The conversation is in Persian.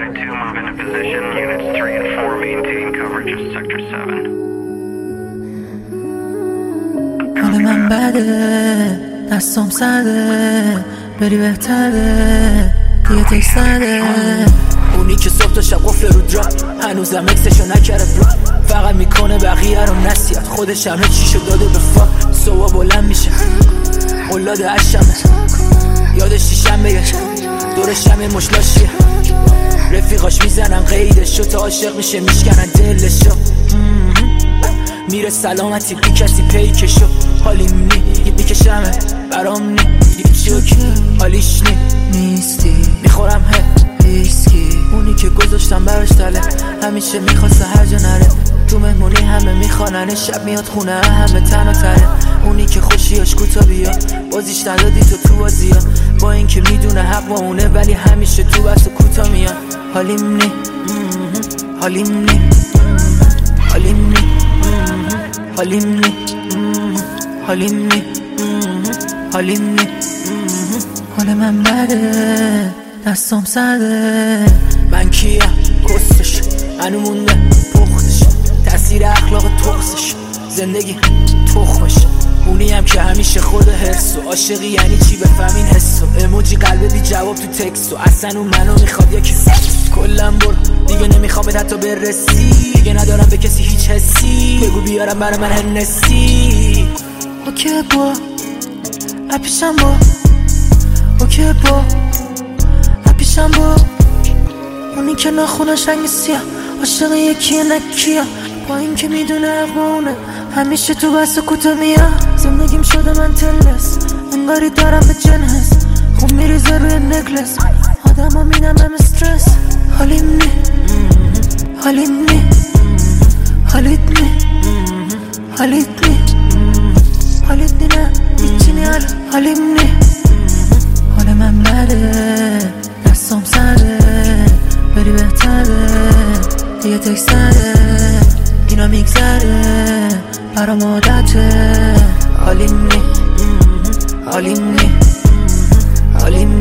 Unit 2, move into position. Units 3 and 4, maintain coverage of Sector 7. حال من بده، دستم سرده، بری بهتره، دیگه تکس نده. اونی که صبح تا شب قفل رو درام، هنوزم اکسشو نکره برا، فقط میکنه بقیه رو نصیحت، خودش همه چیشو داده به فا. صبح بلند میشه اولاد عشمه، یادش چیشم بگه دورش همه مشلاشیه، رفیقاش میزنن قیدشو تا عاشق میشه میشکنن دلشو. میره سلامتی بی کسی پیکشو، حالیم نی میکشمه برام نی چوکی، حالیش نی نیستی، میخورم ویسکی. اونی که گذاشتم براش تله، همیشه میخواسته هر جا نره، تو مهمونی همه میخواننه، شب میاد خونه همه تنها تره. اونی که خوشیاش کوتا بیا، بازیش ندادی تو بازیا، با این که میدونه حق با اونه ولی همیشه تو بس و کوتا میاد. حالیم نی حالیم نی حالیم نی حالیم نی حالیم نی حالیم نی. حال من بده، دستم سرده، من کیم کستش هنو مونده پختش، تاثیر اخلاق تخصش زندگی تخمش. اونی هم که همیشه خود حرسو، عاشقی یعنی چی بفهمین حسو، اموجی قلب بی جواب تو تکستو، اصلا اون منو میخواد یا کسی. کلم برو دیگه نمیخوام حتی برسی، دیگه ندارم به کسی هیچ حسی، بگو بیارم برای من هنسی. اوکی با اپیشم با، اوکی با اپیشم با، اونی که ناخونش رنگ سیاه، عاشق یکیه نکیه، با این که میدونه اقوانه همیشه تو بس و کوتا میاد. زندگیم شده من تلس، انگاری دارم به جنس، خوب میریزه روی نکلس، آدم ها مینم استرس. حالیم نی حالیم نی حالیت نی حالیت نی حالیت نی نه هیچی نی حالیم نی. حال من بده، دستم سرده، بری بهتره، دیگه تکس نده، اینا میگذره برام عادته. حالیم نی حالیم نی حالیم